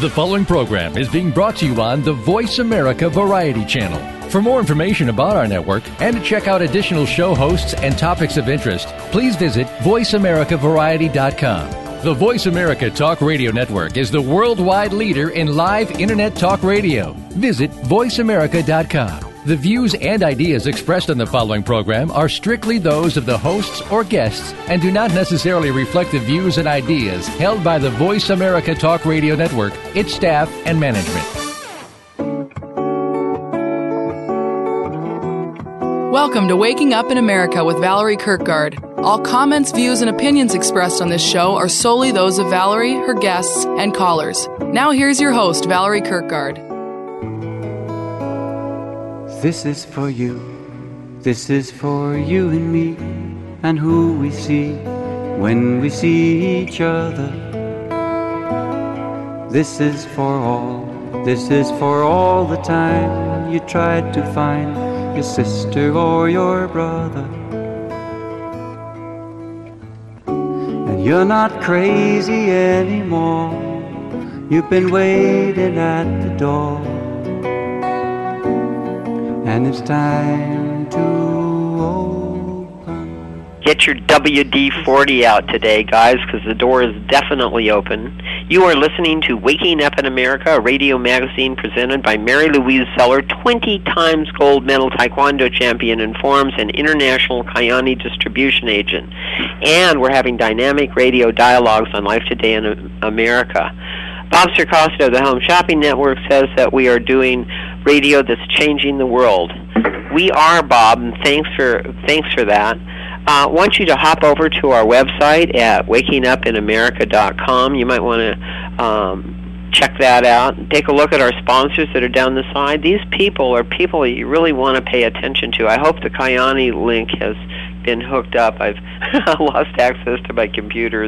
The following program is being brought to you on the Voice America Variety Channel. For more information about our network and to check out additional show hosts and topics of interest, please visit voiceamericavariety.com. The Voice America Talk Radio Network is the worldwide leader in live Internet talk radio. Visit voiceamerica.com. The views and ideas expressed on the following program are strictly those of the hosts or guests and do not necessarily reflect the views and ideas held by the Voice America Talk Radio Network, its staff, and management. Welcome to Waking Up in America with Valerie Kirkgard. All comments, views, and opinions expressed on this show are solely those of Valerie, her guests, and callers. Now here's your host, Valerie Kirkgard. This is for you. This is for you and me, and who we see when we see each other. This is for all. This is for all the time you tried to find your sister or your brother. And you're not crazy anymore. You've been waiting at the door, and it's time to open. Get your WD-40 out today, guys, because the door is definitely open. You are listening to Waking Up in America, a radio magazine presented by Mary Louise Zeller, 20 times gold medal taekwondo champion in forms and international Kayani distribution agent. And we're having dynamic radio dialogues on Life Today in America. Bob Circosto of the Home Shopping Network says that we are doing radio that's changing the world. We are, Bob, and thanks for that. I want you to hop over to our website at wakingupinamerica.com. You might want to check that out. Take a look at our sponsors that are down the side. These people are people that you really want to pay attention to. I hope the Kayani link has been hooked up. I've lost access to my computer.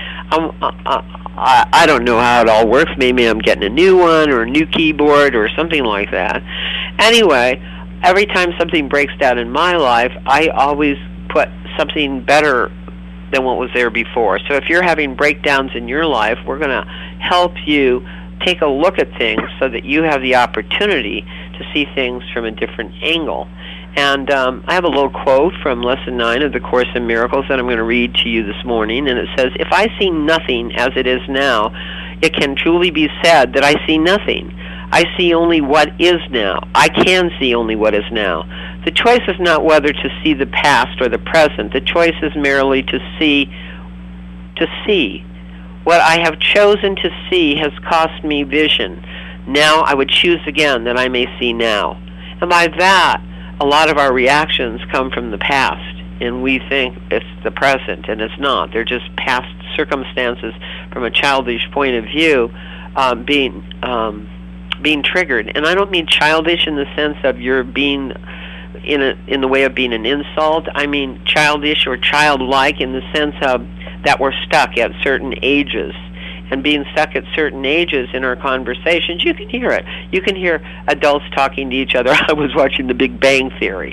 I don't know how it all works. Maybe I'm getting a new one or a new keyboard or something like that. Anyway, every time something breaks down in my life, I always put something better than what was there before. So if you're having breakdowns in your life, we're going to help you take a look at things so that you have the opportunity to see things from a different angle. And I have a little quote from Lesson 9 of the Course in Miracles that I'm going to read to you this morning, and it says, "If I see nothing as it is now, it can truly be said that I see nothing. I see only what is now. I can see only what is now. The choice is not whether to see the past or the present. The choice is merely to see. What I have chosen to see has cost me vision. Now I would choose again that I may see now." And by that, a lot of our reactions come from the past, and we think it's the present, and it's not. They're just past circumstances from a childish point of view being triggered. And I don't mean childish in the sense of you're being in the way of being an insult. I mean childish or childlike in the sense of that we're stuck at certain ages. And being stuck at certain ages in our conversations, you can hear it. You can hear adults talking to each other. I was watching The Big Bang Theory,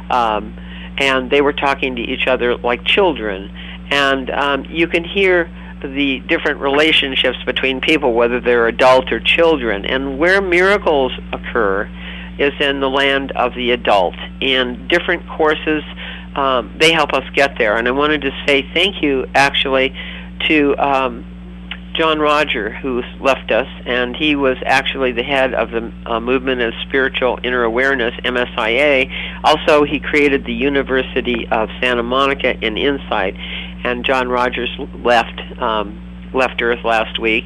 and they were talking to each other like children. And you can hear the different relationships between people, whether they're adult or children. And where miracles occur is in the land of the adult. And different courses, they help us get there. And I wanted to say thank you, actually, to John Roger, who left us, and he was actually the head of the Movement of Spiritual Inner Awareness, MSIA. Also, he created the University of Santa Monica in Insight, and John Rogers left Earth last week.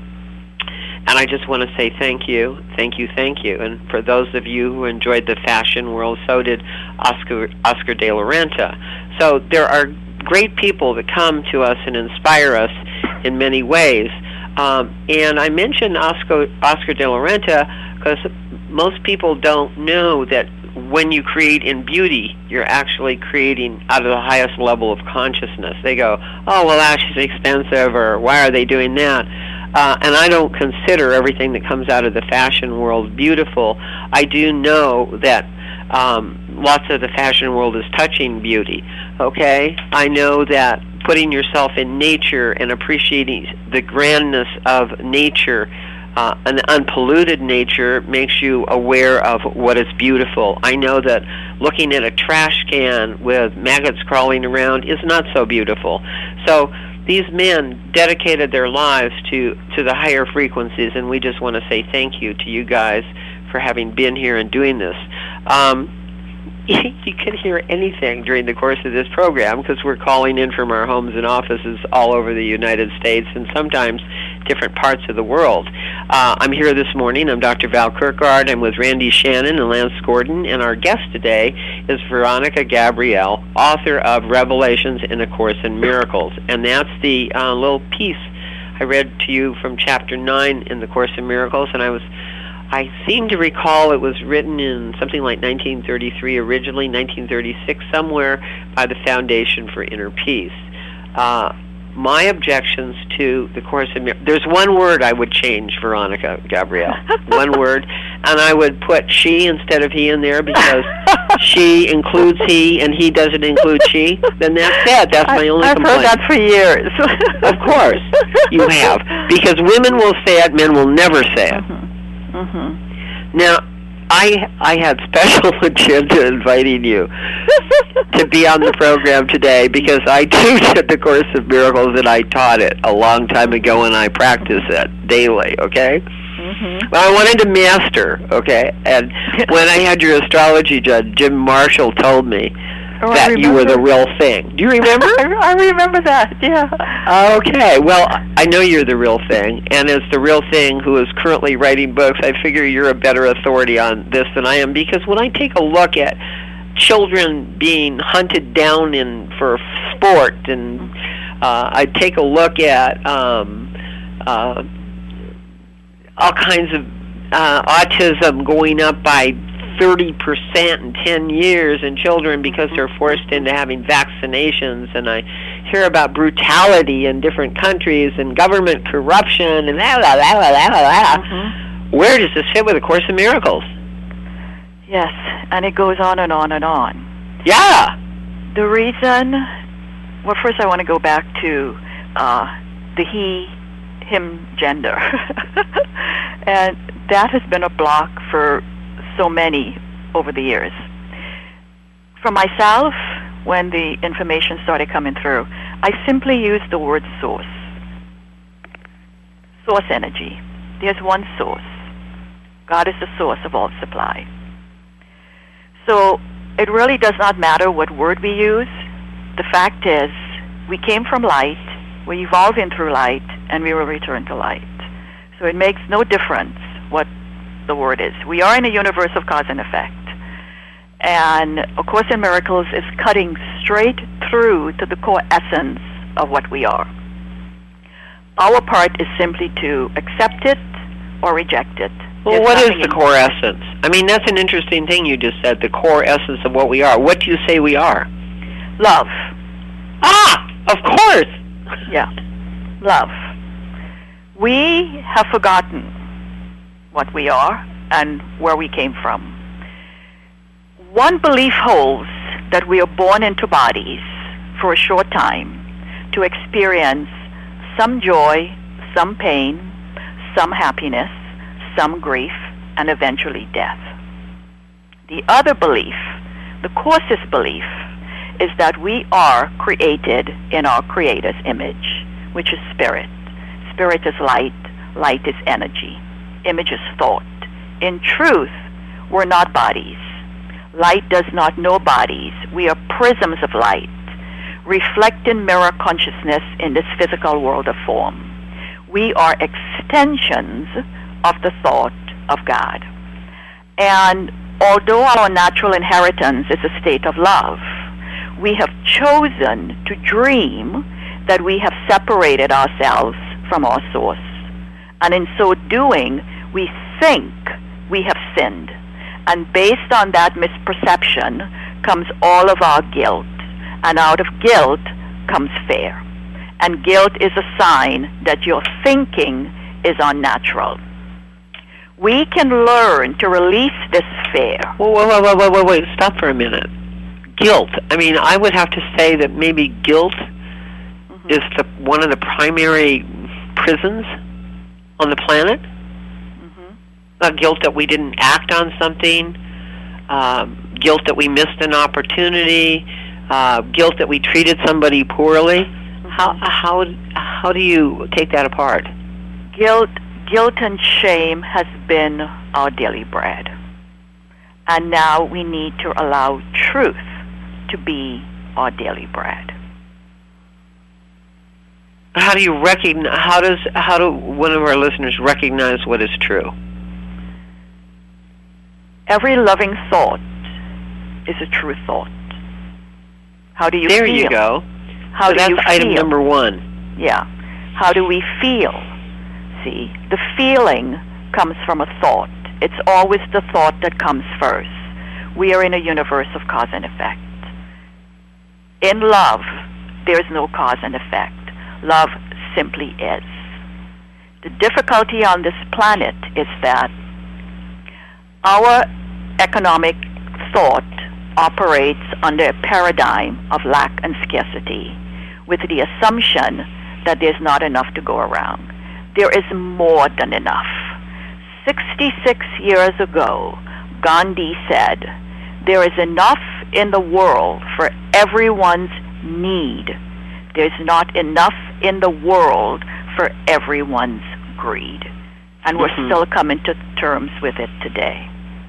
And I just want to say thank you. And for those of you who enjoyed the fashion world, so did Oscar de la Renta. So there are great people that come to us and inspire us in many ways. And I mentioned Oscar de la Renta because most people don't know that when you create in beauty, you're actually creating out of the highest level of consciousness. They go, oh, well, that's just expensive, or why are they doing that? And I don't consider everything that comes out of the fashion world beautiful. I do know that lots of the fashion world is touching beauty, okay? I know that putting yourself in nature and appreciating the grandness of nature an unpolluted nature makes you aware of what is beautiful. I know that looking at a trash can with maggots crawling around is not so beautiful. So these men dedicated their lives to the higher frequencies, and we just want to say thank you to you guys for having been here and doing this. You can hear anything during the course of this program because we're calling in from our homes and offices all over the United States and sometimes different parts of the world. I'm here this morning. I'm Dr. Val Kirkgard. I'm with Randy Shannon and Lance Gordon, and our guest today is Veronica Gabrielle, author of Revelations in A Course in Miracles. And that's the little piece I read to you from Chapter 9 in The Course in Miracles, and I seem to recall it was written in something like 1933 originally, 1936 somewhere, by the Foundation for Inner Peace. My objections to the Course in Miracles, there's one word I would change, Veronica Gabrielle, one word, and I would put she instead of he in there because she includes he and he doesn't include she. Then that's it. That's my only complaint. I've heard that for years. Of course, you have, because women will say it, men will never say it. Mm-hmm. Now, I had special agenda inviting you to be on the program today because I too did the Course of Miracles and I taught it a long time ago and I practice it daily, okay? Mm-hmm. Well, I wanted to master, okay? And when I had your astrology judge, Jim Marshall, told me that you were the real thing. Do you remember? I remember that, yeah. Okay, well, I know you're the real thing, and as the real thing who is currently writing books, I figure you're a better authority on this than I am, because when I take a look at children being hunted down for sport, and I take a look at all kinds of autism going up by 30% in 10 years in children because they're forced into having vaccinations, and I hear about brutality in different countries and government corruption and blah, blah, blah, blah, blah, blah. Where does this fit with A Course in Miracles? Yes, and it goes on and on and on. Yeah. The reason, well, first I want to go back to the he, him gender. And that has been a block for so many over the years. For myself, when the information started coming through, I simply used the word source. Source energy. There's one source. God is the source of all supply. So it really does not matter what word we use. The fact is, we came from light, we're evolving through light, and we will return to light. So it makes no difference what the word is. We are in a universe of cause and effect. And A Course in Miracles is cutting straight through to the core essence of what we are. Our part is simply to accept it or reject it. Well, what is the core essence? I mean, that's an interesting thing you just said, the core essence of what we are. What do you say we are? Love. Ah, of course. Yeah, love. We have forgotten what we are and where we came from. One belief holds that we are born into bodies for a short time to experience some joy, some pain, some happiness, some grief, and eventually death. The other belief, the Course's belief, is that we are created in our Creator's image, which is spirit. Spirit is light, light is energy, image is thought. In truth, we're not bodies. Light does not know bodies. We are prisms of light, reflecting mirror consciousness in this physical world of form. We are extensions of the thought of God. And although our natural inheritance is a state of love, we have chosen to dream that we have separated ourselves from our source. And in so doing, we think we have sinned. And based on that misperception comes all of our guilt. And out of guilt comes fear. And guilt is a sign that your thinking is unnatural. We can learn to release this fear. Wait, stop for a minute. Guilt. I mean, I would have to say that maybe guilt is one of the primary prisons on the planet. guilt that we didn't act on something, guilt that we missed an opportunity, guilt that we treated somebody poorly. How do you take that apart? Guilt and shame has been our daily bread. And now we need to allow truth to be our daily bread. How do you recognize? How do one of our listeners recognize what is true? Every loving thought is a true thought. How do you feel? There you go. How do that's you feel? Item number 1. Yeah. How do we feel? See, the feeling comes from a thought. It's always the thought that comes first. We are in a universe of cause and effect. In love, there is no cause and effect. Love simply is. The difficulty on this planet is that our economic thought operates under a paradigm of lack and scarcity, with the assumption that there's not enough to go around. There is more than enough. 66 years ago, Gandhi said, there is enough in the world for everyone's need. There's not enough in the world for everyone's greed. And we're still coming to terms with it today.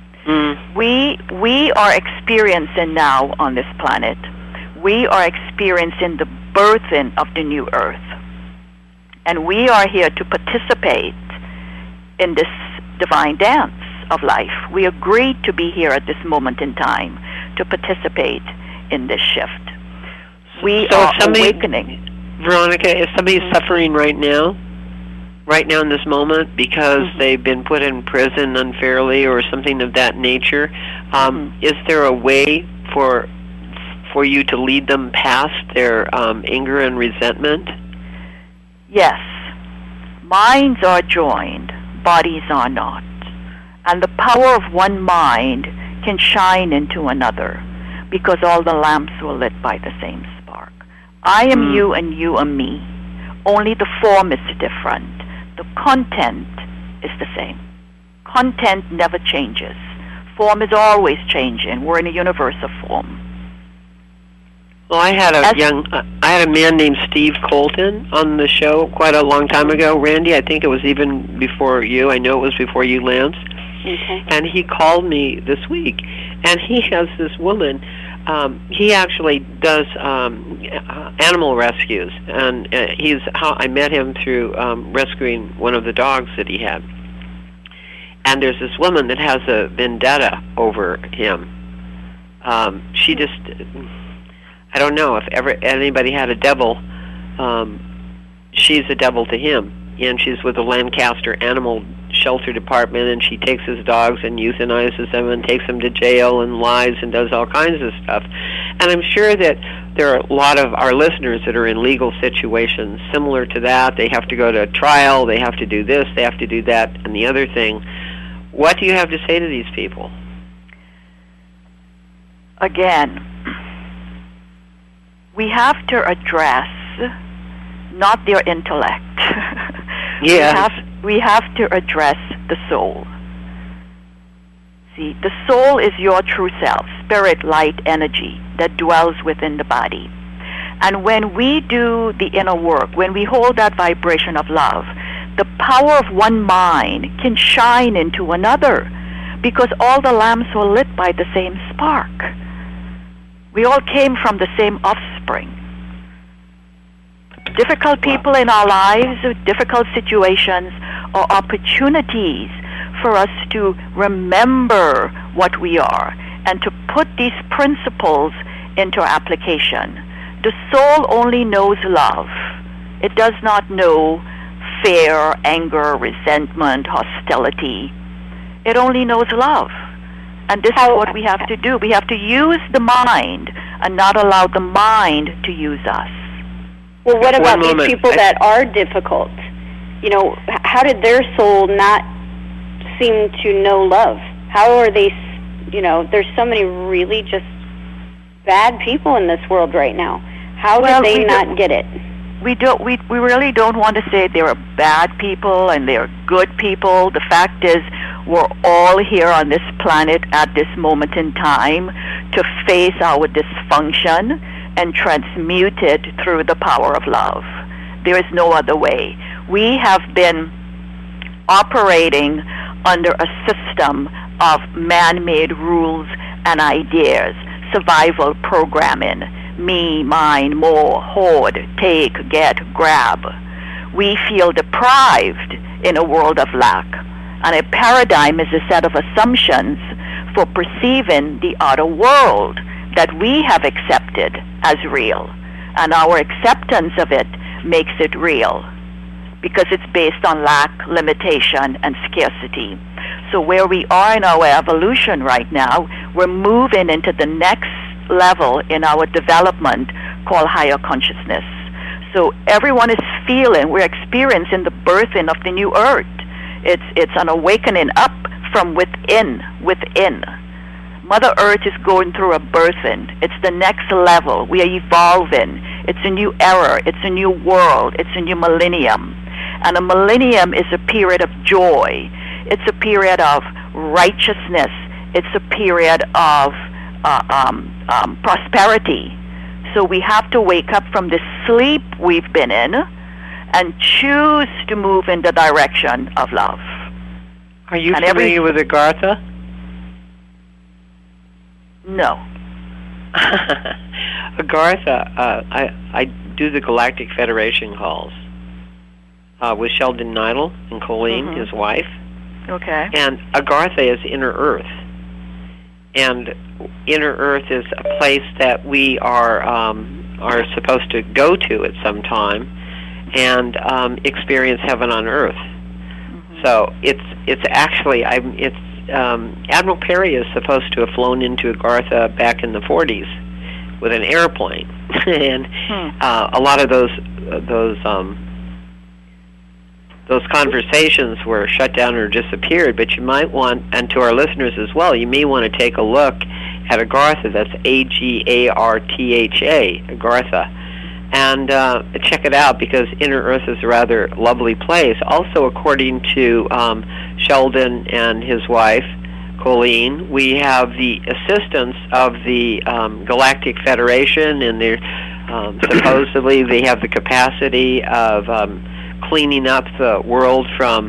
We are experiencing now on this planet, we are experiencing the birthing of the new earth. And we are here to participate in this divine dance of life. We agreed to be here at this moment in time to participate in this shift. We are awakening. Veronica, is somebody suffering right now in this moment, because they've been put in prison unfairly or something of that nature, is there a way for you to lead them past their anger and resentment? Yes. Minds are joined, bodies are not. And the power of one mind can shine into another, because all the lamps were lit by the same spark. I am you and you are me. Only the form is different. The content is the same. Content never changes. Form is always changing. We're in a universe of form. Well, I had a man named Steve Colton on the show quite a long time ago. Randy, I think it was even before you. I know it was before you, Lance. Okay. And he called me this week, and he has this woman. He actually does animal rescues, and I met him through rescuing one of the dogs that he had. And there's this woman that has a vendetta over him. She just, I don't know, if ever anybody had a devil, she's a devil to him. And she's with the Lancaster Animal Shelter Department, and she takes his dogs and euthanizes them and takes them to jail and lies and does all kinds of stuff. And I'm sure that there are a lot of our listeners that are in legal situations similar to that. They have to go to trial, they have to do this, they have to do that, and the other thing. What do you have to say to these people? Again, we have to address not their intellect. Yes. We have to address the soul. See, the soul is your true self, spirit, light, energy that dwells within the body. And when we do the inner work, when we hold that vibration of love, the power of one mind can shine into another, because all the lamps were lit by the same spark. We all came from the same offspring. Difficult people in our lives, difficult situations, are opportunities for us to remember what we are and to put these principles into application. The soul only knows love. It does not know fear, anger, resentment, hostility. It only knows love. And this is what we have to do. We have to use the mind and not allow the mind to use us. Well, what about these people that are difficult? You know, how did their soul not seem to know love? How are they, you know, there's so many really just bad people in this world right now. How did they not get it? We really don't want to say there are bad people and there are good people. The fact is, We're all here on this planet at this moment in time to face our dysfunction and transmute it through the power of love. There is no other way. We have been operating under a system of man-made rules and ideas, survival programming, me, mine, more, hoard, take, get, grab. We feel deprived in a world of lack. And a paradigm is a set of assumptions for perceiving the outer world that we have accepted as real. And our acceptance of it makes it real because it's based on lack, limitation, and scarcity. So where we are in our evolution right now, we're moving into the next level in our development called higher consciousness. So everyone is feeling, we're experiencing the birthing of the new earth. It's an awakening up from within. Mother Earth is going through a birthing. It's the next level. We are evolving. It's a new era. It's a new world. It's a new millennium. And a millennium is a period of joy. It's a period of righteousness. It's a period of prosperity. So we have to wake up from the sleep we've been in and choose to move in the direction of love. Are you familiar with Agartha? No. Agartha, I do the Galactic Federation calls with Sheldon Neidl and Colleen, his wife. Okay. And Agartha is Inner Earth. And Inner Earth is a place that we are supposed to go to at some time and experience heaven on earth. So it's actually Admiral Perry is supposed to have flown into Agartha back in the 40s with an airplane, and a lot of those conversations were shut down or disappeared. But you might want, and to our listeners as well, you may want to take a look at Agartha. That's Agartha, Agartha. And check it out, because Inner Earth is a rather lovely place. Also, according to Sheldon and his wife, Colleen, we have the assistance of the Galactic Federation, and they're supposedly they have the capacity of cleaning up the world from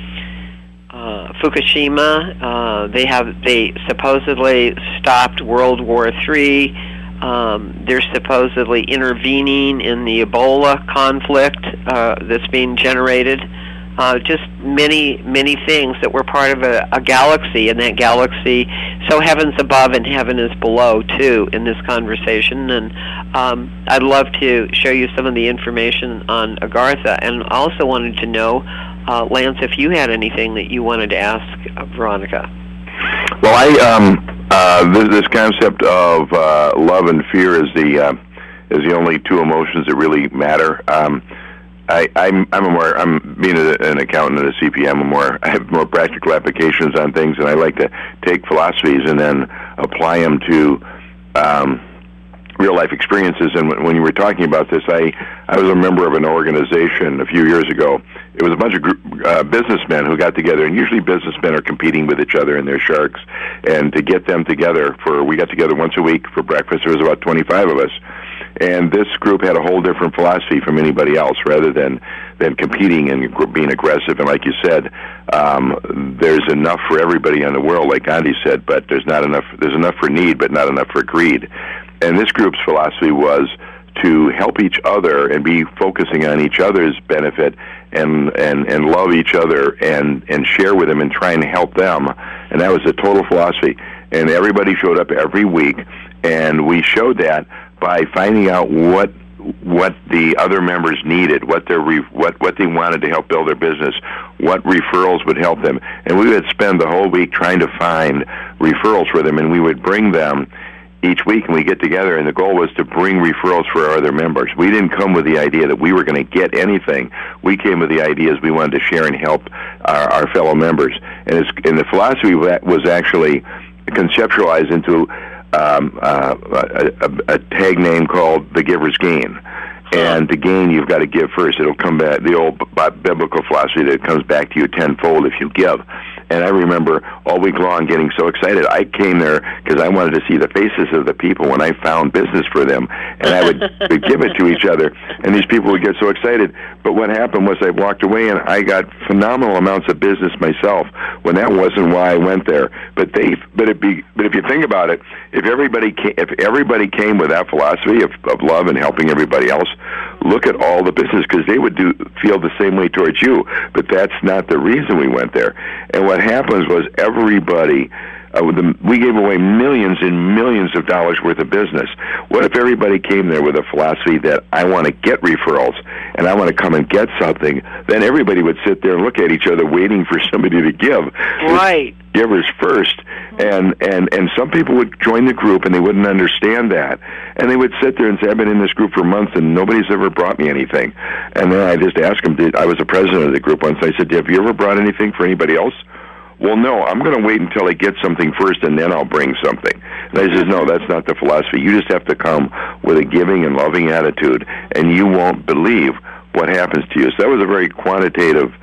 Fukushima. They supposedly stopped World War III. They're supposedly intervening in the Ebola conflict that's being generated. Just many things that we're part of a galaxy, and that galaxy, so heaven's above and heaven is below, too, in this conversation. And I'd love to show you some of the information on Agartha. And also wanted to know, Lance, if you had anything that you wanted to ask Veronica. Well, this concept of love and fear is the only two emotions that really matter. I'm being an accountant and a CPM. I have more practical applications on things, and I like to take philosophies and then apply them to real life experiences. And when you were talking about this, I was a member of an organization a few years ago. It was a bunch of businessmen who got together, and usually businessmen are competing with each other and they're sharks. And to get them together we got together once a week for breakfast. There was about 25 of us. And this group had a whole different philosophy from anybody else, rather than competing and being aggressive. And like you said, there's enough for everybody in the world, like Gandhi said, but there's enough for need, but not enough for greed. And this group's philosophy was to help each other and be focusing on each other's benefit and love each other and share with them and try and help them. And that was the total philosophy. And everybody showed up every week, and we showed that by finding out what the other members needed, what they wanted to help build their business, what referrals would help them. And we would spend the whole week trying to find referrals for them, and we would bring them each week, and we get together, and the goal was to bring referrals for our other members. We didn't come with the idea that we were going to get anything. We came with the ideas we wanted to share and help our fellow members. And the philosophy was actually conceptualized into a tag name called The Giver's Gain. And to gain, you've got to give first. It'll come back, the old biblical philosophy that it comes back to you tenfold if you give. I remember all week long getting so excited. I came there because I wanted to see the faces of the people when I found business for them, and I would we'd give it to each other, and these people would get so excited. But what happened was I walked away, and I got phenomenal amounts of business myself when that wasn't why I went there. But if you think about it, if everybody came with that philosophy of love and helping everybody else, look at all the business, because they would feel the same way towards you. But that's not the reason we went there. And what happens was everybody, we gave away millions and millions of dollars worth of business. What if everybody came there with a philosophy that I want to get referrals and I want to come and get something? Then everybody would sit there and look at each other waiting for somebody to give. Right. Givers first. And some people would join the group and they wouldn't understand that. And they would sit there and say, I've been in this group for months and nobody's ever brought me anything. And then I just asked them, I was the president of the group once, I said, have you ever brought anything for anybody else? Well, no, I'm going to wait until I get something first, and then I'll bring something. And I said, no, that's not the philosophy. You just have to come with a giving and loving attitude, and you won't believe what happens to you. So that was a very quantitative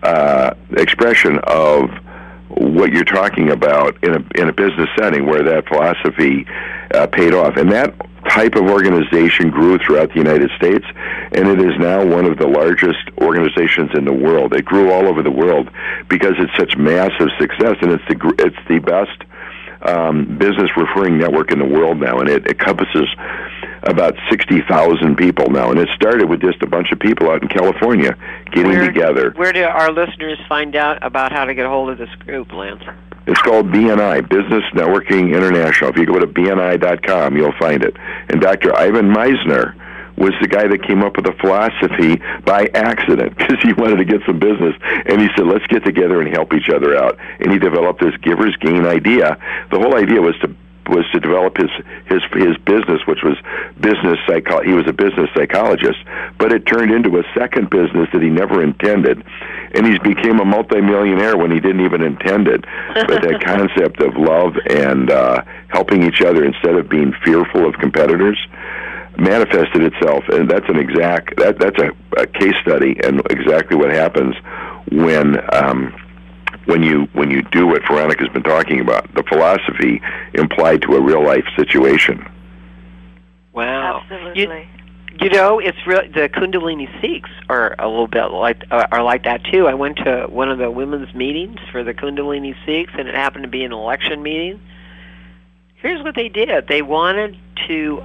expression of what you're talking about in a business setting where that philosophy paid off. And that type of organization grew throughout the United States, and it is now one of the largest organizations in the world. It grew all over the world because it's such massive success, and it's the best business referring network in the world now, and it encompasses about 60,000 people now. And it started with just a bunch of people out in California getting together. Where do our listeners find out about how to get a hold of this group, Lance? It's called BNI, Business Networking International. If you go to BNI.com, you'll find it. And Dr. Ivan Misner was the guy that came up with the philosophy by accident because he wanted to get some business. And he said, let's get together and help each other out. And he developed this giver's gain idea. The whole idea was to develop his business, which was business he was a business psychologist, but it turned into a second business that he never intended, and he became a multimillionaire when he didn't even intend it. But that concept of love and helping each other instead of being fearful of competitors manifested itself, and that's that's a case study and exactly what happens when you do what Veronica's been talking about, the philosophy implied to a real life situation. Wow, absolutely. You know, it's really the Kundalini Sikhs are a little bit like that too. I went to one of the women's meetings for the Kundalini Sikhs, and it happened to be an election meeting. Here's what they did: they wanted to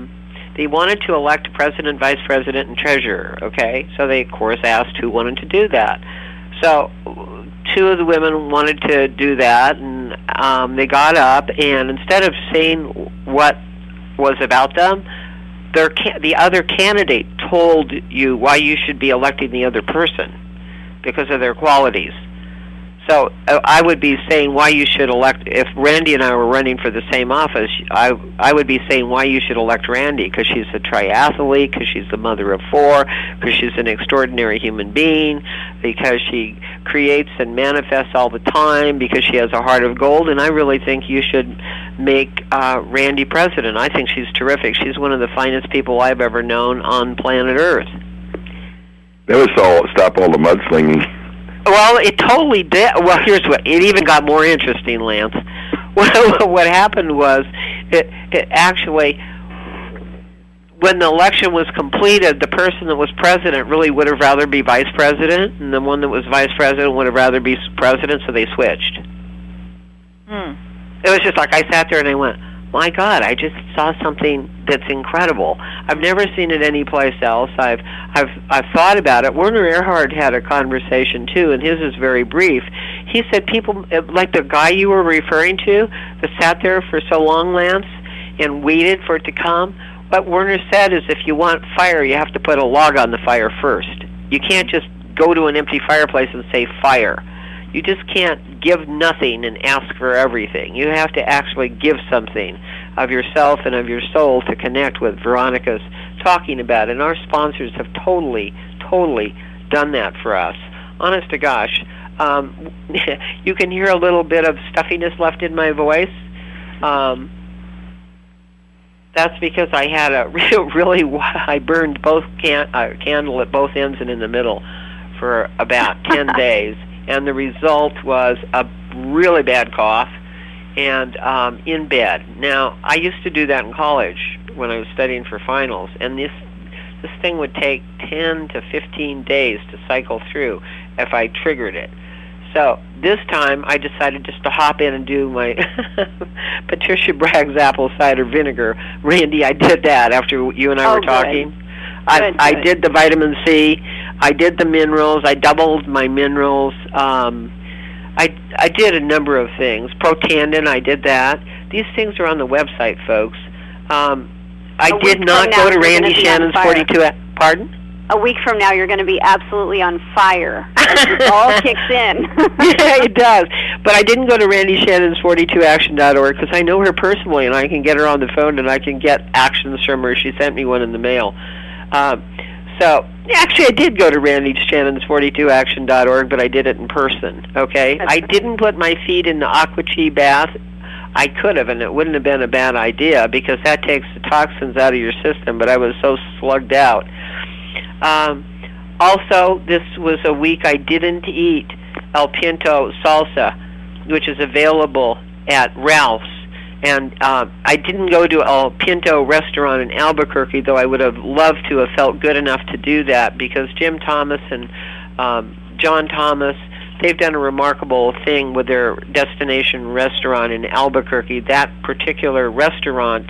elect president, vice president, and treasurer. Okay, so they of course asked who wanted to do that. So two of the women wanted to do that, and they got up, and instead of saying what was about them, the other candidate told you why you should be electing the other person because of their qualities. So I would be saying why you should elect, if Randy and I were running for the same office, I would be saying why you should elect Randy, because she's a triathlete, because she's the mother of four, because she's an extraordinary human being, because she creates and manifests all the time, because she has a heart of gold, and I really think you should make Randy president. I think she's terrific. She's one of the finest people I've ever known on planet Earth. That would stop all the mudslinging. Well, it totally did. Well, here's what. It even got more interesting, Lance. What happened was, it actually, when the election was completed, the person that was president really would have rather be vice president, and the one that was vice president would have rather be president, so they switched. It was just like I sat there and I went, my God, I just saw something that's incredible. I've never seen it anyplace else. I've thought about it. Werner Erhard had a conversation too, and his is very brief. He said people like the guy you were referring to that sat there for so long, Lance, and waited for it to come. What Werner said is, if you want fire, you have to put a log on the fire first. You can't just go to an empty fireplace and say fire. You just can't give nothing and ask for everything. You have to actually give something of yourself and of your soul to connect with Veronica's talking about. And our sponsors have totally, totally done that for us. Honest to gosh. You can hear a little bit of stuffiness left in my voice. That's because I had a I burned both candle at both ends and in the middle for about 10 days. and the result was a really bad cough and in bed. Now, I used to do that in college when I was studying for finals, and this thing would take 10 to 15 days to cycle through if I triggered it. So this time I decided just to hop in and do my Patricia Bragg's apple cider vinegar. Randy, I did that after you and I were talking. Good. I did the vitamin C. I did the minerals. I doubled my minerals. I did a number of things. Protandim, I did that. These things are on the website, folks. I did not go to Randy Shannon's 42... Pardon? A week from now, you're going to be absolutely on fire. It all kicks in. Yeah, it does. But I didn't go to Randy Shannon's 42action.org because I know her personally, and I can get her on the phone, and I can get actions from her. She sent me one in the mail. So, actually, I did go to Randy Shannon's 42action.org, but I did it in person, okay? I didn't put my feet in the Aqua Chi bath. I could have, and it wouldn't have been a bad idea because that takes the toxins out of your system, but I was so slugged out. Also, this was a week I didn't eat El Pinto salsa, which is available at Ralph's. And I didn't go to El Pinto restaurant in Albuquerque, though I would have loved to have felt good enough to do that because Jim Thomas and John Thomas, they've done a remarkable thing with their destination restaurant in Albuquerque. That particular restaurant,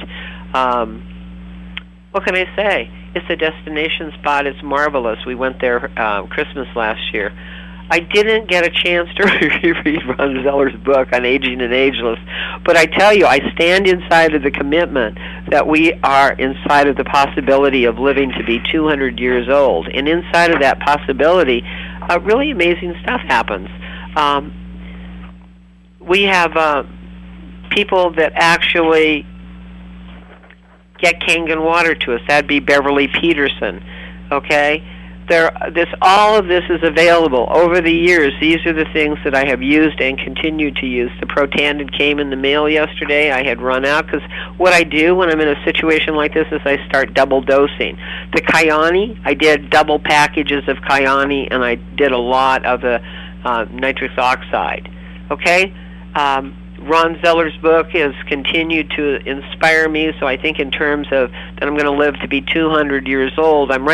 what can I say? It's a destination spot. It's marvelous. We went there Christmas last year. I didn't get a chance to read Ron Zeller's book on Aging and Ageless, but I tell you, I stand inside of the commitment that we are inside of the possibility of living to be 200 years old. And inside of that possibility, really amazing stuff happens. We have people that actually get Kangen water to us. That'd be Beverly Peterson, okay? All of this is available. Over the years, these are the things that I have used and continue to use. The Protandim came in the mail yesterday. I had run out because what I do when I'm in a situation like this is I start double dosing. The Kyani, I did double packages of Kyani, and I did a lot of the nitrous oxide. Okay? Ron Zeller's book has continued to inspire me, so I think in terms of that I'm going to live to be 200 years old. I'm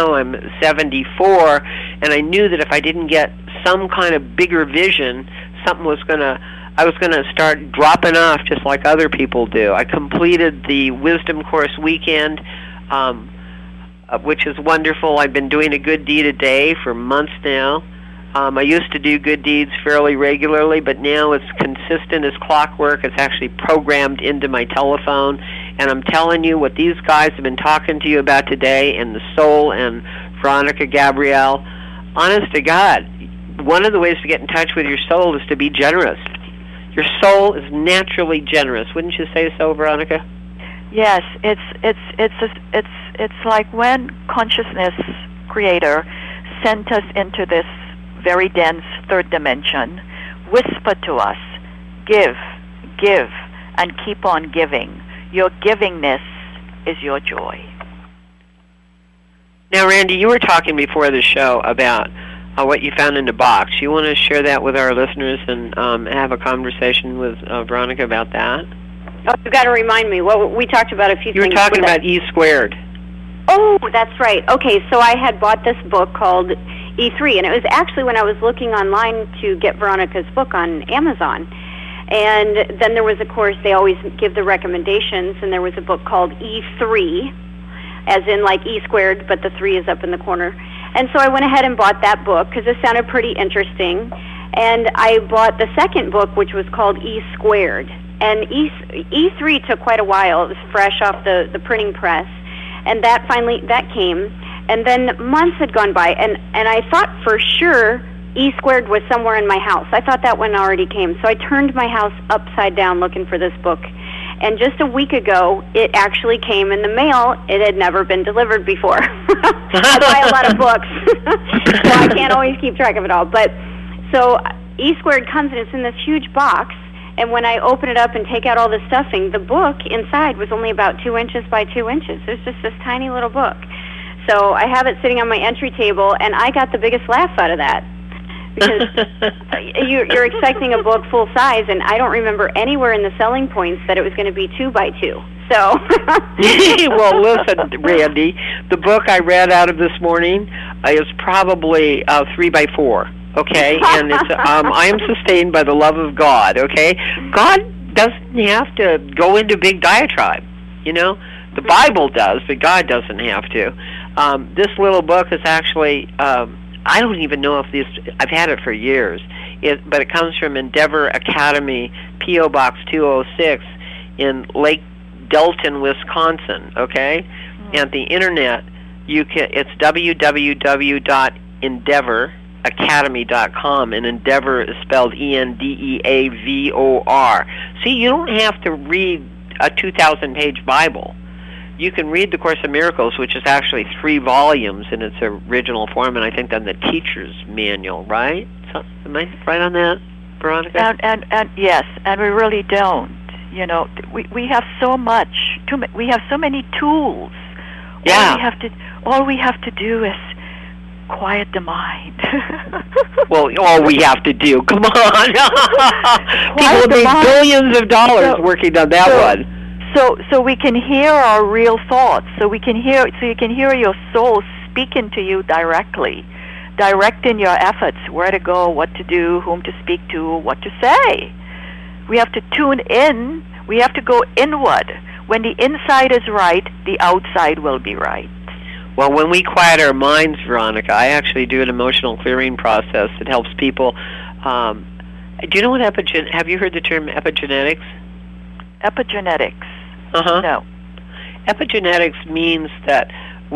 74, and I knew that if I didn't get some kind of bigger vision, I was going to start dropping off just like other people do. I completed the Wisdom Course weekend, which is wonderful. I've been doing a good deed a day for months now. I used to do good deeds fairly regularly, but now it's consistent as clockwork. It's actually programmed into my telephone. And I'm telling you what these guys have been talking to you about today, and the soul and Veronica Gabrielle, honest to God, one of the ways to get in touch with your soul is to be generous. Your soul is naturally generous. Wouldn't you say so, Veronica? Yes, it's like when consciousness creator sent us into this very dense third dimension, whisper to us, give, and keep on giving. Your givingness is your joy. Now, Randy, you were talking before the show about what you found in the box. You want to share that with our listeners and have a conversation with Veronica about that? Oh, you've got to remind me. Well, we talked about a few things. You were talking about E squared. Oh, that's right. Okay, so I had bought this book called E3, and it was actually when I was looking online to get Veronica's book on Amazon. And then there was, of course, they always give the recommendations, and there was a book called E3, as in like E squared, but the 3 is up in the corner. And so I went ahead and bought that book because it sounded pretty interesting. And I bought the second book, which was called E squared. And E3 took quite a while. It was fresh off the printing press. And that came. And then months had gone by, and I thought for sure E squared was somewhere in my house. I thought that one already came. So I turned my house upside down looking for this book. And just a week ago, it actually came in the mail. It had never been delivered before. I buy a lot of books, so I can't always keep track of it all. But so E squared comes, and it's in this huge box. And when I open it up and take out all the stuffing, the book inside was only about 2 inches by 2 inches. It was just this tiny little book. So I have it sitting on my entry table, and I got the biggest laugh out of that because you're expecting a book full size, and I don't remember anywhere in the selling points that it was going to be 2 by 2. So, well, listen, Randy, the book I read out of this morning is probably 3 by 4. Okay, and it's I am sustained by the love of God. Okay, God doesn't have to go into big diatribe. You know, the Bible does, but God doesn't have to. This little book is actually I don't even know if I've had it for years. But it comes from Endeavor Academy, P.O. Box 206 in Lake Delton, Wisconsin, okay? And the internet, it's www.endeavoracademy.com, and Endeavor is spelled Endeavor. See, you don't have to read a 2,000-page Bible. You can read The Course in Miracles, which is actually 3 volumes in its original form, and I think then the teacher's manual, right? So, am I right on that, Veronica? And yes, and we really don't. You know, we have so much. We have so many tools. Yeah. All we have to do is quiet the mind. Well, all we have to do. Come on. People made billions of dollars working on that one. So we can hear our real thoughts. So you can hear your soul speaking to you directly, directing your efforts, where to go, what to do, whom to speak to, what to say. We have to tune in. We have to go inward. When the inside is right, the outside will be right. Well, when we quiet our minds, Veronica, I actually do an emotional clearing process that helps people. Do you know what have you heard the term epigenetics? Epigenetics. No. Epigenetics means that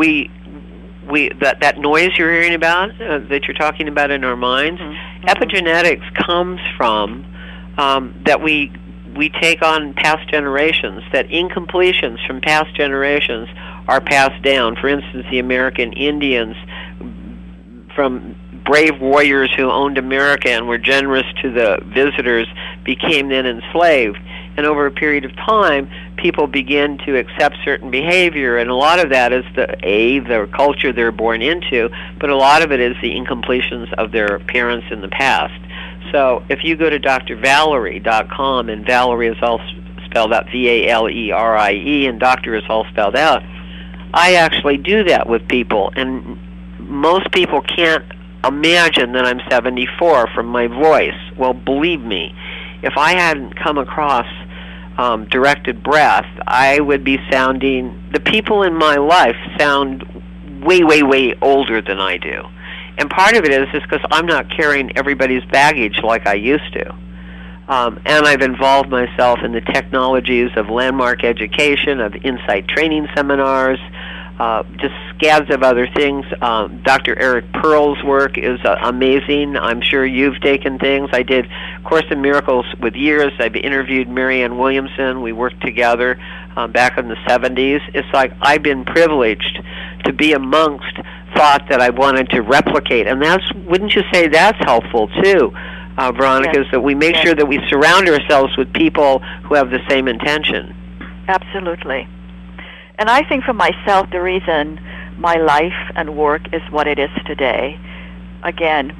that noise you're hearing about, that you're talking about in our minds, epigenetics comes from that we take on past generations, that incompletions from past generations are passed down. For instance, the American Indians, from brave warriors who owned America and were generous to the visitors, became then enslaved. And over a period of time, people begin to accept certain behavior, and a lot of that is the culture they're born into, but a lot of it is the incompletions of their parents in the past. So if you go to drvalerie.com, and Valerie is all spelled out Valerie, and doctor is all spelled out, I actually do that with people, and most people can't imagine that I'm 74 from my voice. Well, believe me, if I hadn't come across directed breath, I would be sounding, the people in my life sound way, way, way older than I do. And part of it is because I'm not carrying everybody's baggage like I used to. And I've involved myself in the technologies of landmark education, of insight training seminars, just scads of other things. Dr. Eric Pearl's work is amazing. I'm sure you've taken things. I did Course in Miracles with years. I've interviewed Marianne Williamson. We worked together back in the 70s. It's like I've been privileged to be amongst thought that I wanted to replicate. And that's, wouldn't you say that's helpful too, Veronica, is that we make sure that we surround ourselves with people who have the same intention. Absolutely. And I think for myself, the reason my life and work is what it is today, again,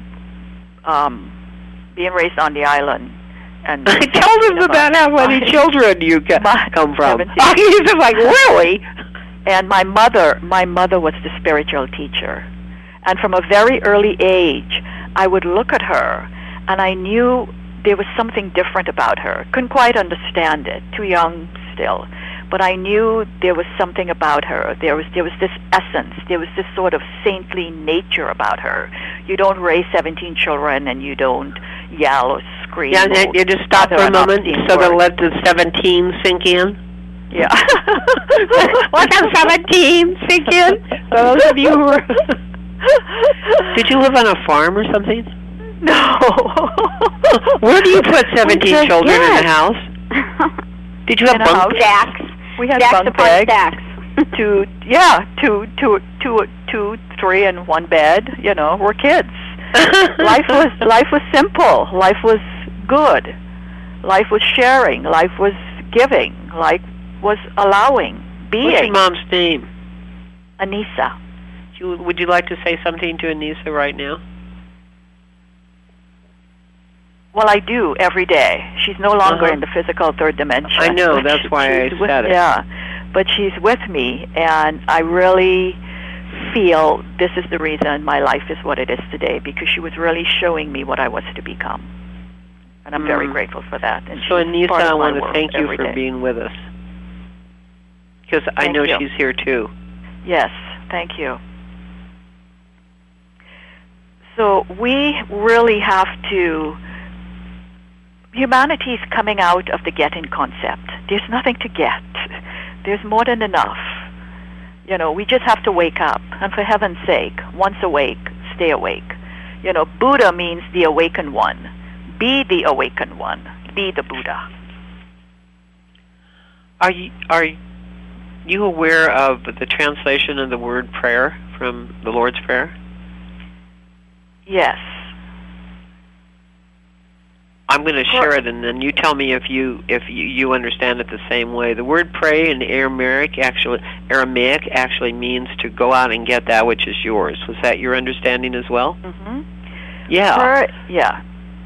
being raised on the island. And tell them about how many children you come from. He's like, really? And my mother was the spiritual teacher. And from a very early age, I would look at her, and I knew there was something different about her. Couldn't quite understand it, too young still. But I knew there was something about her. There was this essence. There was this sort of saintly nature about her. You don't raise 17 children and you don't yell or scream. Yeah, and you just stop for a moment so to let the 17 sink in. Yeah. Let the 17 sink in. Those of you who were... Did you live on a farm or something? No. Where do you put 17 children in a house? Did you have bunk stacks? We had stacks bunk upon beds. Stacks. two, 3 in one bed. You know, we're kids. Life was simple. Life was good. Life was sharing. Life was giving. Life was allowing. Being. What's your mom's name? Anissa. Would you like to say something to Anissa right now? Well, I do every day. She's no longer in the physical third dimension. I know, that's why I said it. Yeah, but she's with me, and I really feel this is the reason my life is what it is today, because she was really showing me what I was to become. And I'm very grateful for that. And so, Anissa, I want to thank you for being with us, because I know she's here too. Yes, thank you. So we really have to... Humanity is coming out of the getting concept. There's nothing to get. There's more than enough. You know, we just have to wake up. And for heaven's sake, once awake, stay awake. You know, Buddha means the awakened one. Be the awakened one. Be the Buddha. Are you aware of the translation of the word prayer from the Lord's Prayer? Yes. I'm going to share it, and then you tell me if you understand it the same way. The word "pray" in Aramaic actually means to go out and get that which is yours. Was that your understanding as well? Mm-hmm. Yeah. Yeah.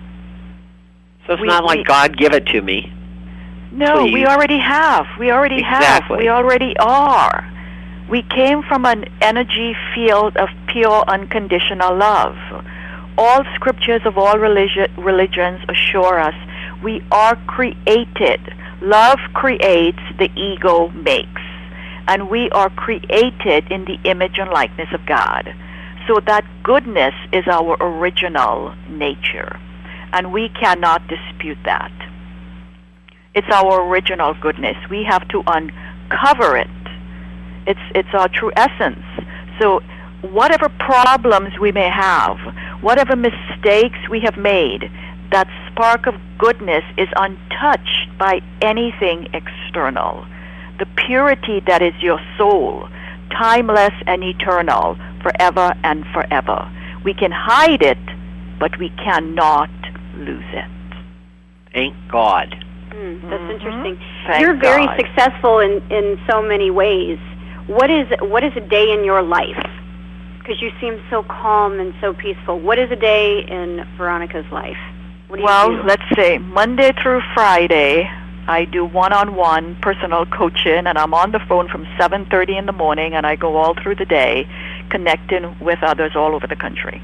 So it's not like God give it to me. No, we already have. We already have. We already are. We came from an energy field of pure, unconditional love. All scriptures of all religions assure us we are created. Love creates, the ego makes. And we are created in the image and likeness of God. So that goodness is our original nature. And we cannot dispute that. It's our original goodness. We have to uncover it. It's our true essence. So whatever problems we may have, whatever mistakes we have made, that spark of goodness is untouched by anything external. The purity that is your soul, timeless and eternal, forever and forever. We can hide it, but we cannot lose it. Thank God. That's interesting. You're very successful in so many ways. What is a day in your life? Because you seem so calm and so peaceful. What is a day in Veronica's life? What do you do? Let's say Monday through Friday, I do one-on-one personal coaching, and I'm on the phone from 7:30 in the morning, and I go all through the day connecting with others all over the country.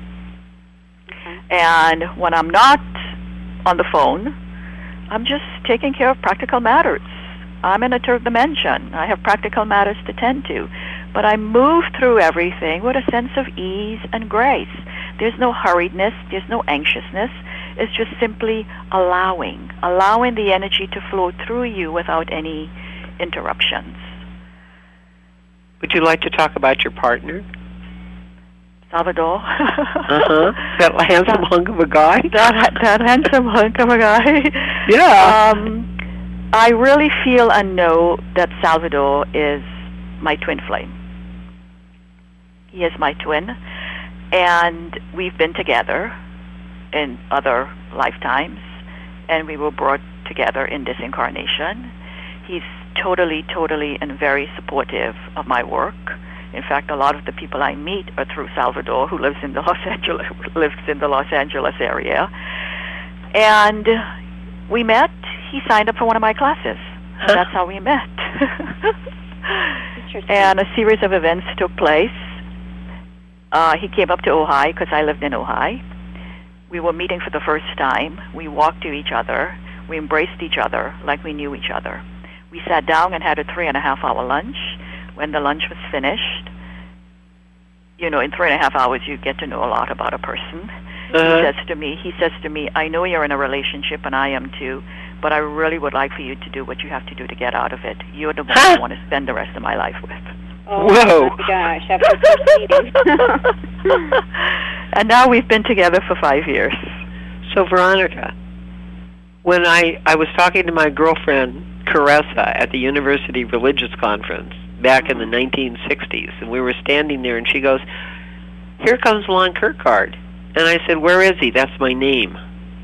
Okay. And when I'm not on the phone, I'm just taking care of practical matters. I'm in a third dimension. I have practical matters to tend to. But I move through everything with a sense of ease and grace. There's no hurriedness. There's no anxiousness. It's just simply allowing the energy to flow through you without any interruptions. Would you like to talk about your partner? Salvador. That handsome hunk of a guy? That handsome hunk of a guy. Yeah. I really feel and know that Salvador is my twin flame. He is my twin, and we've been together in other lifetimes, and we were brought together in this incarnation. He's totally and very supportive of my work. In fact, a lot of the people I meet are through Salvador, who lives in the Los Angeles area. And we met. He signed up for one of my classes. And that's how we met. And a series of events took place. He came up to Ojai because I lived in Ojai. We were meeting for the first time. We walked to each other. We embraced each other like we knew each other. We sat down and had a 3.5-hour lunch. When the lunch was finished, in 3.5 hours you get to know a lot about a person. He says to me, I know you're in a relationship and I am too, but I really would like for you to do what you have to do to get out of it. You're the one I want to spend the rest of my life with. Oh, whoa. My gosh, after proceeding. And now we've been together for 5 years. So, Veronica, when I was talking to my girlfriend, Caressa, at the University Religious Conference back in the 1960s, and we were standing there, and she goes, "Here comes Lon Kirkgard." And I said, "Where is he? That's my name."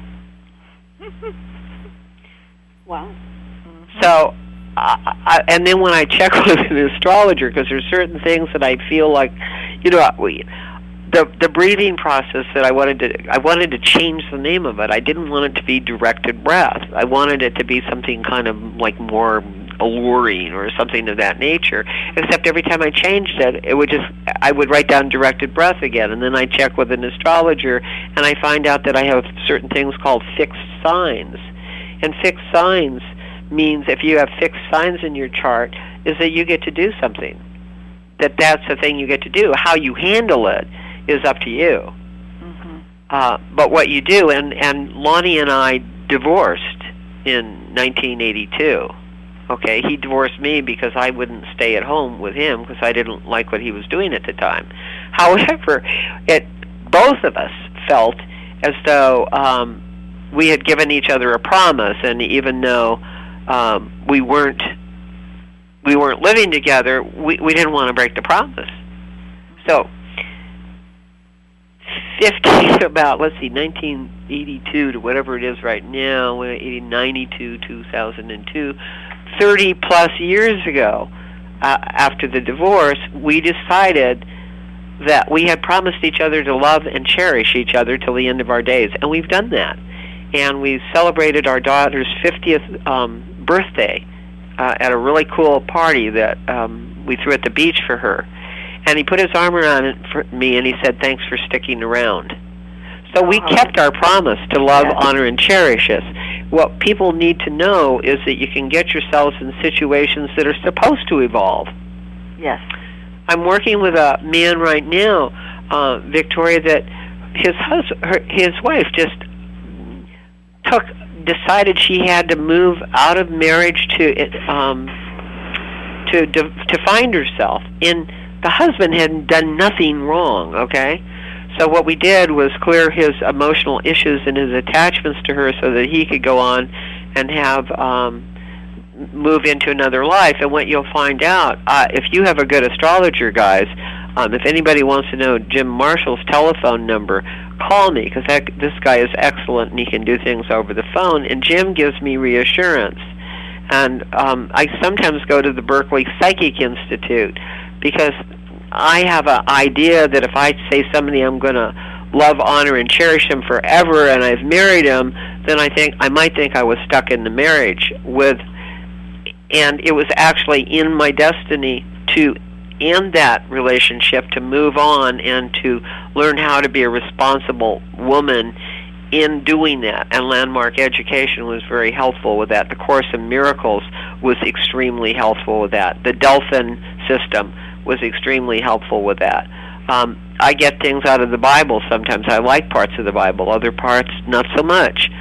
Wow. So, and then when I check with an astrologer, because there's certain things that I feel like, the breathing process that I wanted to change the name of it. I didn't want it to be directed breath. I wanted it to be something kind of like more alluring or something of that nature. Except every time I changed it, I would write down directed breath again, and then I check with an astrologer, and I find out that I have certain things called fixed signs. And fixed signs means if you have fixed signs in your chart, is that you get to do something. That's the thing you get to do. How you handle it is up to you. Mm-hmm. But what you do, and Lonnie and I divorced in 1982. Okay, he divorced me because I wouldn't stay at home with him because I didn't like what he was doing at the time. However, both of us felt as though we had given each other a promise, and even though we weren't living together, we didn't want to break the promise. So, 1982 to whatever it is right now, 92, 2002, 30 plus years ago, after the divorce, we decided that we had promised each other to love and cherish each other till the end of our days, and we've done that. And we celebrated our daughter's 50th birthday at a really cool party that we threw at the beach for her. And he put his arm around me and he said, "Thanks for sticking around." So we kept our promise to love, honor, and cherish us. What people need to know is that you can get yourselves in situations that are supposed to evolve. Yes. I'm working with a man right now, Victoria, that his wife just decided she had to move out of marriage to find herself. And the husband had done nothing wrong, okay? So what we did was clear his emotional issues and his attachments to her so that he could go on and have move into another life. And what you'll find out, if you have a good astrologer, guys, if anybody wants to know Jim Marshall's telephone number, call me, because this guy is excellent and he can do things over the phone. And Jim gives me reassurance. And I sometimes go to the Berkeley Psychic Institute because I have an idea that if I say somebody I'm going to love, honor, and cherish him forever, and I've married him, then I might think I was stuck in the marriage and it was actually in my destiny to end that relationship, to move on, and to learn how to be a responsible woman in doing that. And Landmark Education was very helpful with that. The Course in Miracles was extremely helpful with that. The Delphin system was extremely helpful with that. I get things out of the Bible sometimes. I like parts of the Bible, other parts not so much.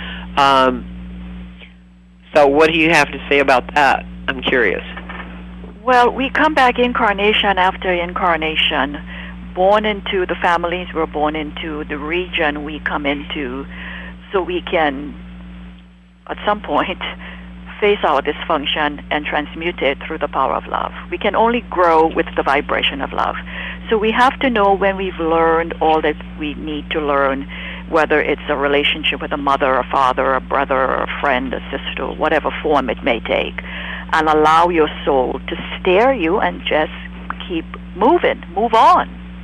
So what do you have to say about that? I'm curious. Well, we come back incarnation after incarnation, born into the families we're born into, the region we come into, so we can, at some point, face our dysfunction and transmute it through the power of love. We can only grow with the vibration of love. So we have to know when we've learned all that we need to learn, whether it's a relationship with a mother, a father, a brother, or a friend, a sister, whatever form it may take, and allow your soul to steer you and just keep moving, move on.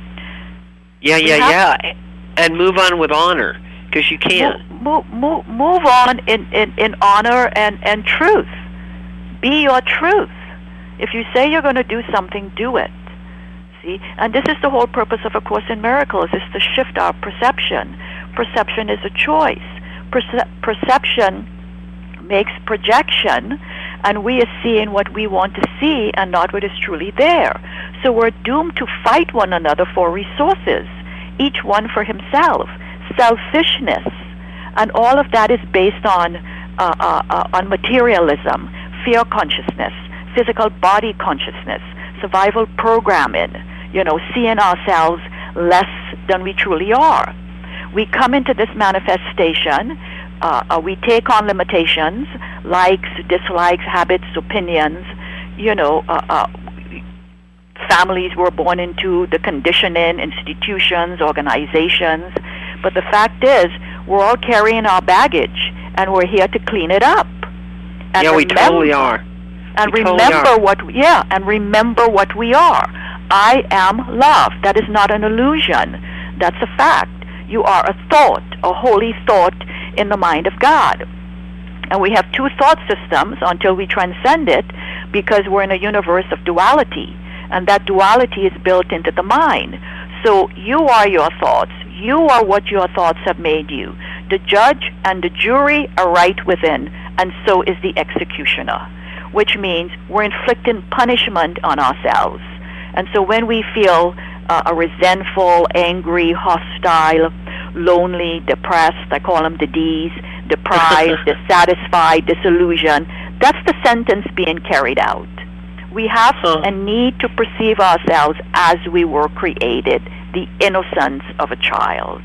Yeah. And move on with honor, because you can. Move on in honor and truth. Be your truth. If you say you're going to do something, do it. See? And this is the whole purpose of A Course in Miracles, is to shift our perception. Perception is a choice. Perception makes projection, and we are seeing what we want to see and not what is truly there. So we're doomed to fight one another for resources, each one for himself. Selfishness, and all of that is based on materialism, fear consciousness, physical body consciousness, survival programming, seeing ourselves less than we truly are. We come into this manifestation, we take on limitations, likes, dislikes, habits, opinions, families we're born into, the conditioning, institutions, organizations. But the fact is, we're all carrying our baggage, and we're here to clean it up. And we totally are. And remember what we are. I am love. That is not an illusion. That's a fact. You are a thought, a holy thought in the mind of God. And we have two thought systems until we transcend it, because we're in a universe of duality, and that duality is built into the mind. So you are your thoughts. You are what your thoughts have made you. The judge and the jury are right within, and so is the executioner, which means we're inflicting punishment on ourselves. And so when we feel a resentful, angry, hostile, lonely, depressed, I call them the Ds, deprived, dissatisfied, disillusioned, that's the sentence being carried out. We have a need to perceive ourselves as we were created, the innocence of a child.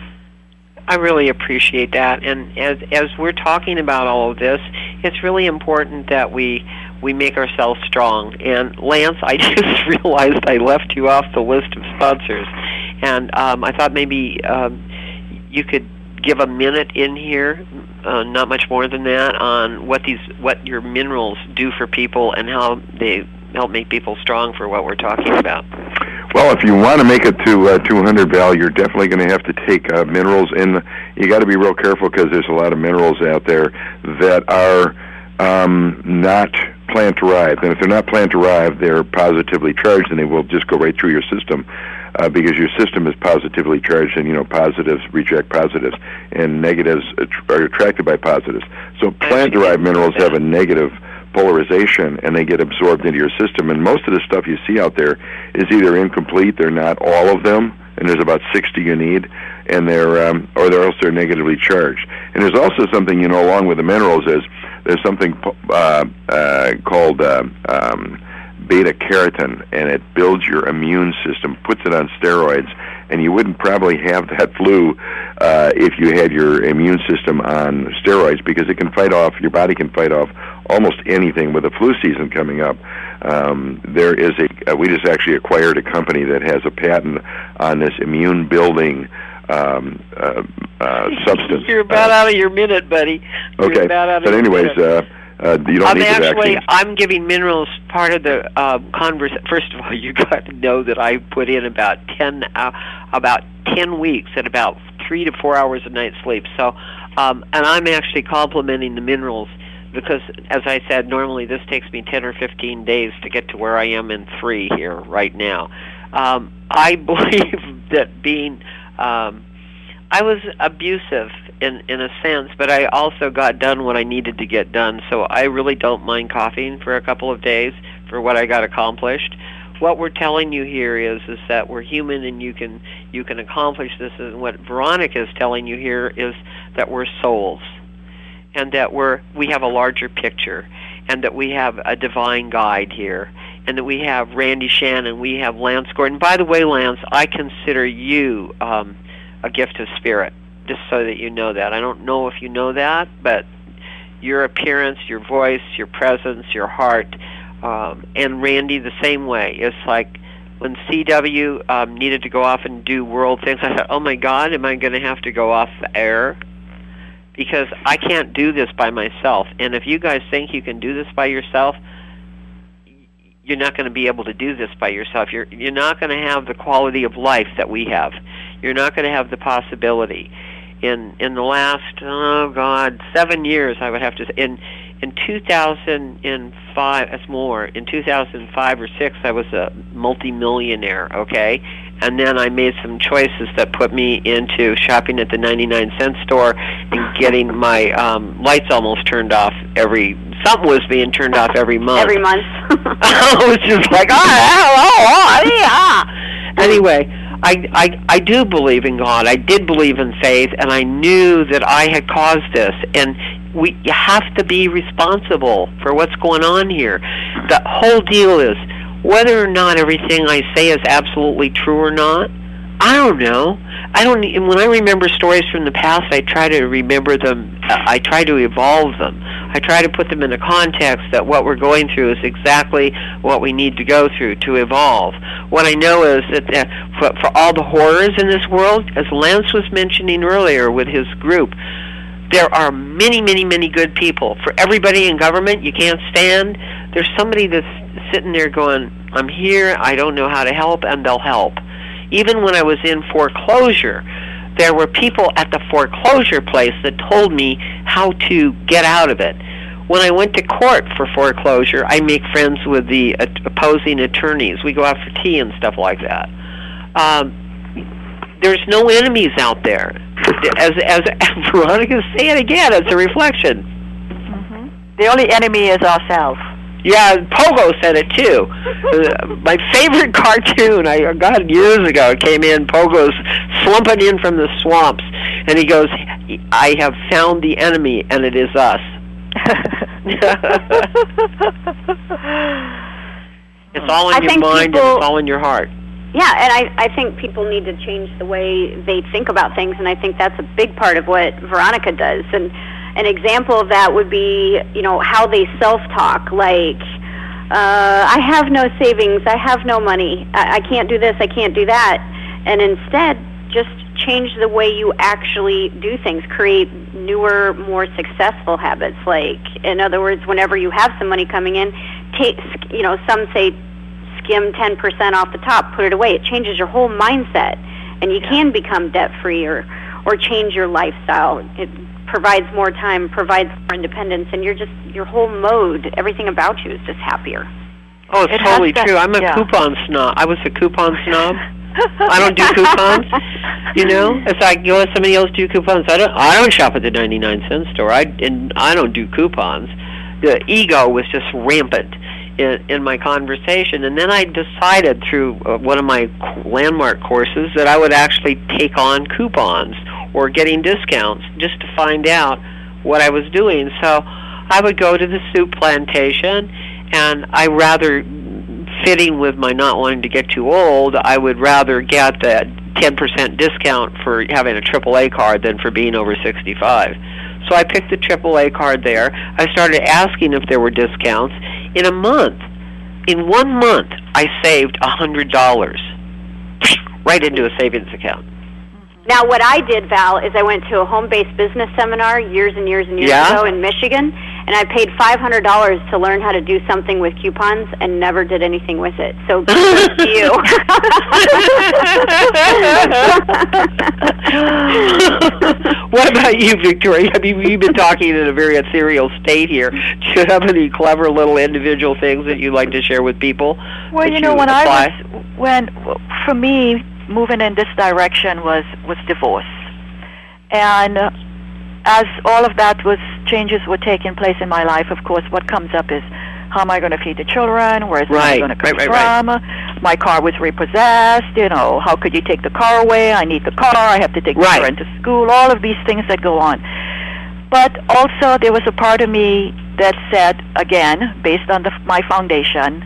I really appreciate that. And as we're talking about all of this, it's really important that we make ourselves strong. And Lance, I just realized I left you off the list of sponsors. And I thought maybe you could give a minute in here, not much more than that, on what your minerals do for people and how they help make people strong for what we're talking about. Well, if you want to make it to 200, Val, you're definitely going to have to take minerals in. You got to be real careful, because there's a lot of minerals out there that are not plant-derived. And if they're not plant-derived, they're positively charged, and they will just go right through your system. Because your system is positively charged, and positives reject positives, and negatives are attracted by positives. So plant-derived minerals have a negative polarization, and they get absorbed into your system. And most of the stuff you see out there is either incomplete, they're not all of them, and there's about 60 you need, and or else they're negatively charged. And there's also something, along with the minerals, there's something called beta-carotene, and it builds your immune system, puts it on steroids, and you wouldn't probably have that flu if you had your immune system on steroids, because your body can fight off almost anything. With the flu season coming up, there is we just actually acquired a company that has a patent on this immune-building substance. You're about out of your minute, buddy. Okay, but anyways, you don't need the vaccine. I'm giving minerals part of the conversation. First of all, you got to know that I put in about 10 weeks at about 3 to 4 hours a night sleep. So, and I'm actually complementing the minerals, because, as I said, normally this takes me 10 or 15 days to get to where I am in 3 here right now. I believe that being, I was abusive in a sense, but I also got done what I needed to get done. So I really don't mind coughing for a couple of days for what I got accomplished. What we're telling you here is that we're human, and you can accomplish this. And what Veronica is telling you here is that we're souls, and that we have a larger picture, and that we have a divine guide here, and that we have Randy Shannon, we have Lance Gordon. By the way, Lance, I consider you a gift of spirit, just so that you know that. I don't know if you know that, but your appearance, your voice, your presence, your heart, and Randy the same way. It's like when CW needed to go off and do world things, I thought, oh my God, am I going to have to go off the air? Because I can't do this by myself. And if you guys think you can do this by yourself, you're not going to be able to do this by yourself. You're not going to have the quality of life that we have. You're not going to have the possibility. In the last 7 years, I would have to say, in 2005, that's more. In 2005 or 6, I was a multimillionaire. Okay, and then I made some choices that put me into shopping at the 99-cent store and getting my lights almost turned off something was being turned off every month. Every month. I was just like, Anyway, I do believe in God. I did believe in faith, and I knew that I had caused this. And you have to be responsible for what's going on here. The whole deal is, whether or not everything I say is absolutely true or not, I don't know. When I remember stories from the past, I try to remember them. I try to evolve them. I try to put them in a context that what we're going through is exactly what we need to go through to evolve. What I know is that for all the horrors in this world, as Lance was mentioning earlier with his group, there are many, many, many good people. For everybody in government you can't stand, there's somebody that's sitting there going, I'm here, I don't know how to help, and they'll help. Even when I was in foreclosure, there were people at the foreclosure place that told me how to get out of it. When I went to court for foreclosure, I make friends with the opposing attorneys. We go out for tea and stuff like that. There's no enemies out there. As Veronica's saying again, it's a reflection. Mm-hmm. The only enemy is ourselves. Yeah, Pogo said it too. My favorite cartoon I got years ago, it came in, Pogo's slumping in from the swamps, and he goes, I have found the enemy, and it is us. It's all in your mind, and it's all in your heart. Yeah, and I think people need to change the way they think about things, and I think that's a big part of what Veronica does. And an example of that would be, how they self-talk, like, I have no savings, I have no money, I can't do this, I can't do that. And instead, just change the way you actually do things, create newer, more successful habits. Like, in other words, whenever you have some money coming in, some say skim 10% off the top, put it away. It changes your whole mindset, and you can become debt-free or change your lifestyle. It provides more time, provides more independence, and your whole mode, everything about you is just happier. Oh, it's totally true. I'm a coupon snob. I was a coupon snob. I don't do coupons. It's like, let somebody else do coupons. I don't shop at the 99-cent store. I don't do coupons. The ego was just rampant in my conversation, and then I decided through one of my landmark courses that I would actually take on coupons or getting discounts just to find out what I was doing. So I would go to the soup plantation, and I rather, fitting with my not wanting to get too old, I would rather get the 10% discount for having a AAA card than for being over 65. So I picked the AAA card there. I started asking if there were discounts. In 1 month, I saved $100 right into a savings account. Now, what I did, Val, is I went to a home-based business seminar years and years and years ago in Michigan, and I paid $500 to learn how to do something with coupons and never did anything with it. So, kudos to you. What about you, Victoria? I mean, you've been talking in a very ethereal state here. Do you have any clever little individual things that you'd like to share with people? Well, for me, moving in this direction was divorce. And as all of that changes were taking place in my life, of course, what comes up is, how am I going to feed the children? Where is the money going to come from? My car was repossessed. How could you take the car away? I need the car. I have to take the children to school. All of these things that go on. But also there was a part of me that said, again, based on my foundation,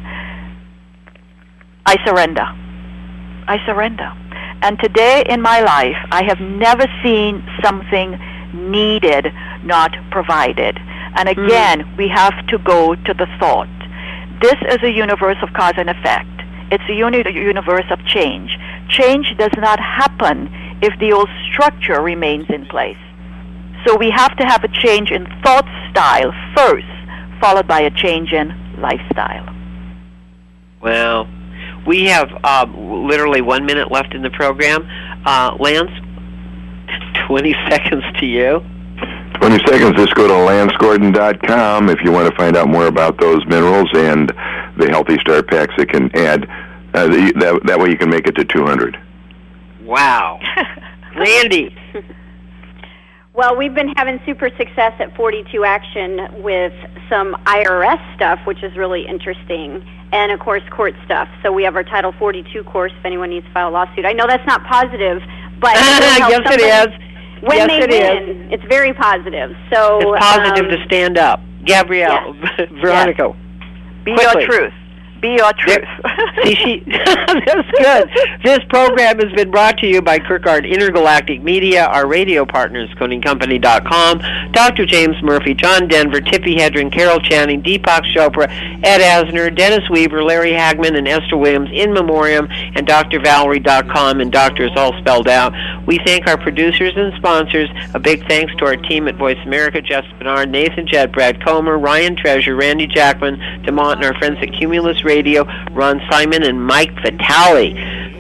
I surrender. I surrender. And today in my life, I have never seen something needed, not provided. And again, we have to go to the thought. This is a universe of cause and effect. It's a universe of change. Change does not happen if the old structure remains in place. So we have to have a change in thought style first, followed by a change in lifestyle. Well, we have literally 1 minute left in the program. Lance, 20 seconds to you. 20 seconds. Just go to lancegordon.com if you want to find out more about those minerals and the Healthy Start packs that can add. That way you can make it to 200. Wow. Randy. Well, we've been having super success at 42 Action with some IRS stuff, which is really interesting, and, of course, court stuff. So we have our Title 42 course if anyone needs to file a lawsuit. I know that's not positive, but yes, it is. When they win, it's very positive. So it's positive to stand up. Gabrielle, yes. Veronica, be your truth. Be your truth. See, that's good. This program has been brought to you by Kirkard Intergalactic Media, our radio partners, CoatingCompany.com, Dr. James Murphy, John Denver, Tippi Hedren, Carol Channing, Deepak Chopra, Ed Asner, Dennis Weaver, Larry Hagman, and Esther Williams, In Memoriam, and DrValerie.com, and doctor is all spelled out. We thank our producers and sponsors. A big thanks to our team at Voice America, Jeff Spinard, Nathan Jett, Brad Comer, Ryan Treasure, Randy Jackman, DeMont, and our friends at Cumulus Radio, Ron Simon, and Mike Vitale.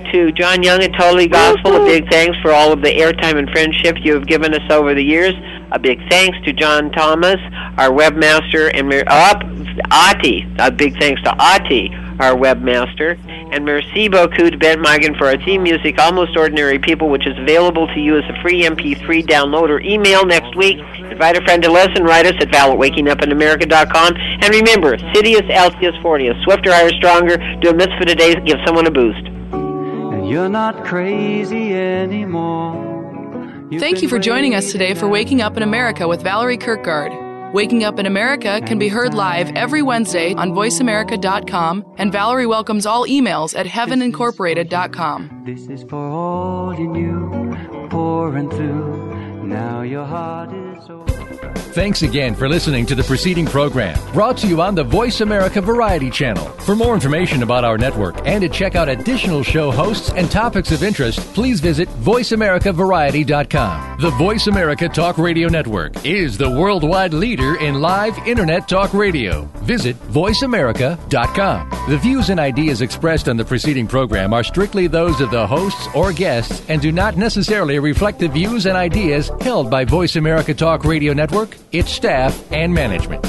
to John Young at Totally Gospel. A big thanks for all of the airtime and friendship you have given us over the years. A big thanks to John Thomas, our webmaster, and Ati. A big thanks to Ati, our webmaster. And merci beaucoup to Ben Migan for our theme music, Almost Ordinary People, which is available to you as a free MP3 download or email next week. Invite a friend to listen. Write us at val@wakingupinamerica.com. And remember, Sidious, Altius, Fortius, swifter, higher, stronger. Do a mitzvah today. Give someone a boost. And you're not crazy anymore. Thank you for joining us today for Waking Up in America with Valerie Kirkgard. Waking Up in America can be heard live every Wednesday on voiceamerica.com, and Valerie welcomes all emails at heavenincorporated.com. This is for all you knew, pouring through. Now your heart is open. Thanks again for listening to the preceding program, brought to you on the Voice America Variety Channel. For more information about our network and to check out additional show hosts and topics of interest, please visit voiceamericavariety.com. The Voice America Talk Radio Network is the worldwide leader in live Internet talk radio. Visit voiceamerica.com. The views and ideas expressed on the preceding program are strictly those of the hosts or guests and do not necessarily reflect the views and ideas held by Voice America Talk Radio Network, its staff, and management.